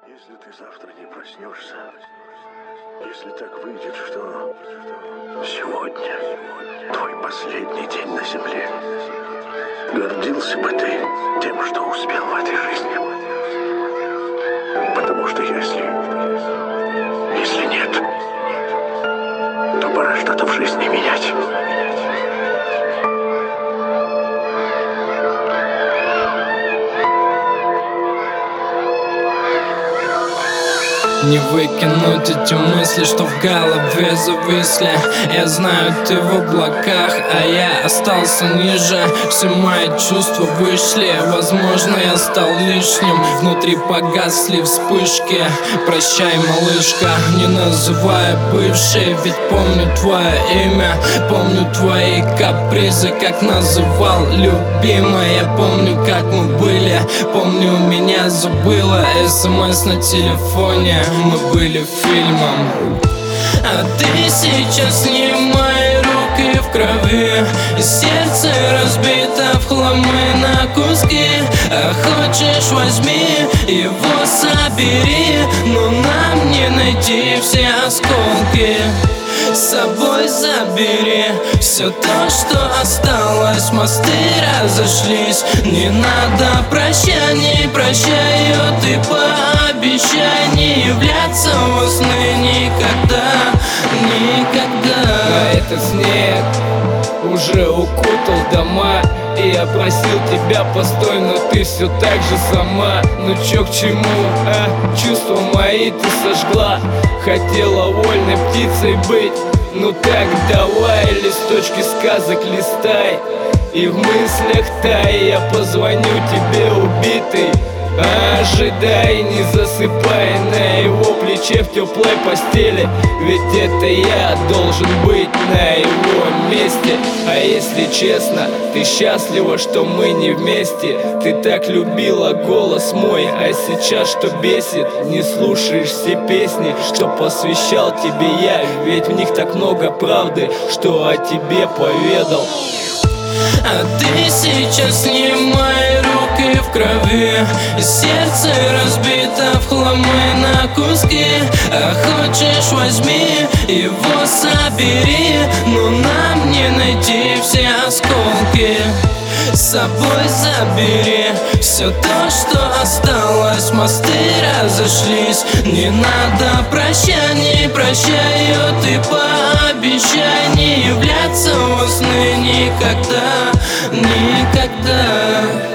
Если ты завтра не проснешься, если так выйдет, что сегодня твой последний день на земле, гордился бы ты тем, что успел в этой жизни. Потому что если нет, то пора что-то в жизни менять. Не выкинуть эти мысли, что в голове зависли. Я знаю, ты в облаках, а я остался ниже. Все мои чувства вышли, возможно, я стал лишним. Внутри погасли вспышки. Прощай, малышка, не называй бывшей. Ведь помню твое имя, помню твои капризы, как называл любимая. Я помню, как мы были, помню, меня забыла СМС на телефоне. Мы были фильмом. А ты сейчас не мои руки в крови, и сердце разбито в хламы на куски. А хочешь, возьми его, собери, но нам не найти все осколки. С собой забери все то, что осталось. Мосты разошлись, не надо прощаний. Прощаю, ты пообещай не являться во сны никогда, никогда. А этот снег уже укутал дома, и я просил тебя, постой, но ты все так же сама. Ну чё к чему, а? Чувства мои ты сожгла. Хотела вольной птицей быть, ну так давай, листочки сказок листай, и в мыслях тай. Я позвоню тебе убитый, ожидай, не засыпай на его плече в теплой постели. Ведь это я должен быть на его месте. А если честно, ты счастлива, что мы не вместе. Ты так любила голос мой, а сейчас что бесит? Не слушаешь все песни, что посвящал тебе я. Ведь в них так много правды, что о тебе поведал. А ты сейчас не мои руки в крови, и сердце разбито в хламы на куски. А хочешь, возьми его, собери, но нам не найти все осколки. С собой забери все то, что осталось. Мосты разошлись, не надо прощаний. Прощаю, ты пообещай не являться во сны никогда, никогда.